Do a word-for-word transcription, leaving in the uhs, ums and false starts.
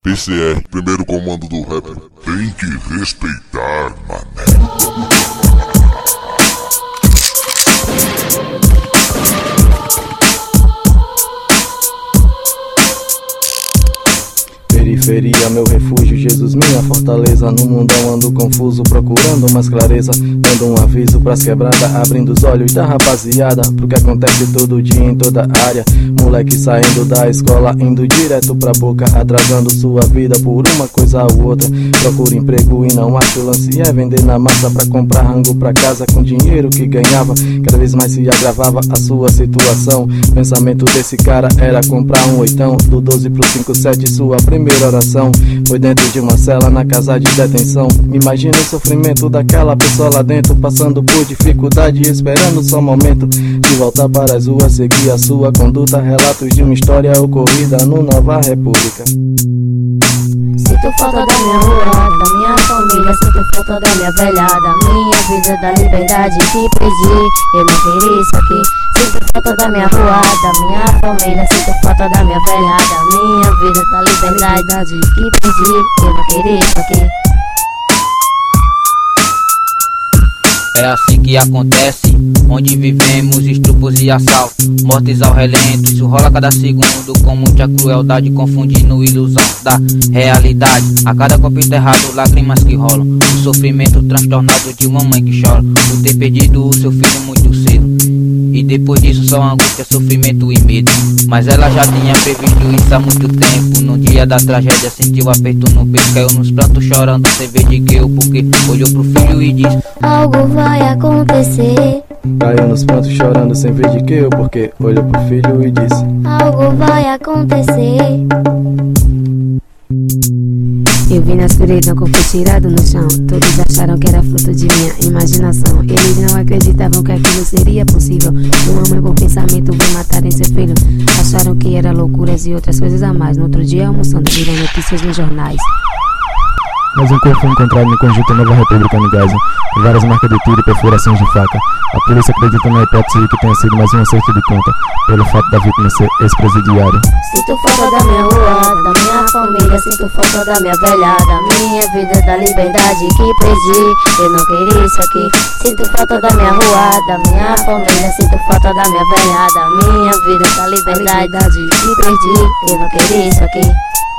P C R, primeiro comando do rap. Tem que respeitar, mané. Periferia, meu refúgio, Jesus, minha fortaleza. No mundão ando confuso, procurando mais clareza. Dando um aviso pras quebradas, abrindo os olhos da rapaziada pro que acontece todo dia em toda área. Moleque saindo da escola, indo direto pra boca, atrasando sua vida por uma coisa ou outra. Procura emprego e não acha, o lance é vender na massa pra comprar rango pra casa com dinheiro que ganhava. Cada vez mais se agravava a sua situação. Pensamento desse cara era comprar um oitão. Do doze pro cinco sete, sua primeira oração foi dentro de uma cela na casa de detenção. Imagina o sofrimento daquela pessoa lá dentro, passando por dificuldade e esperando só momento de voltar para as ruas, seguir a sua conduta. Relatos de uma história ocorrida no Nova República. Sinto falta da minha rua, da minha família. Sinto falta da minha velhada, minha vida, da liberdade que perdi. Eu não queria isso aqui. Sinto falta da minha rua, da minha família. Sinto falta da minha velhada, minha vida, da liberdade que perdi. Eu não queria isso aqui. É assim que acontece, onde vivemos, estrupos e assalto, mortes ao relento. Isso rola cada segundo, com muita crueldade, confundindo ilusão da realidade. A cada copo enterrado, lágrimas que rolam, o sofrimento transtornado de uma mãe que chora por ter perdido o seu filho muito cedo. E depois disso só angústia, sofrimento e medo. Mas ela já tinha previsto isso há muito tempo. No dia da tragédia sentiu aperto no peito, caiu nos prantos chorando sem ver de que eu, porque olhou pro filho e disse: algo vai acontecer. Caiu nos prantos chorando sem ver de que eu, porque olhou pro filho e disse: algo vai acontecer. Eu vi na escuridão com o corpo tirado no chão. Todos acharam que era fruto de minha imaginação. Eles não acreditavam que aquilo seria possível. Uma mãe com pensamento veio matarem seu filho. Acharam que era loucuras e outras coisas a mais. No outro dia, almoçando, viram notícias nos jornais. Mas um corpo foi encontrado no conjunto Nova República, no Gaza, com várias marcas de tiro e perfurações de faca. A polícia acredita na hipótese de que tenha sido mais um acerto de conta, pelo fato da vítima ser ex-presidiário. Sinto falta da minha rua, da minha família. Sinto falta da minha velhada, minha vida, da liberdade que perdi. Eu não queria isso aqui. Sinto falta da minha rua, da minha família. Sinto falta da minha velhada, minha vida, da liberdade que perdi. Eu não queria isso aqui.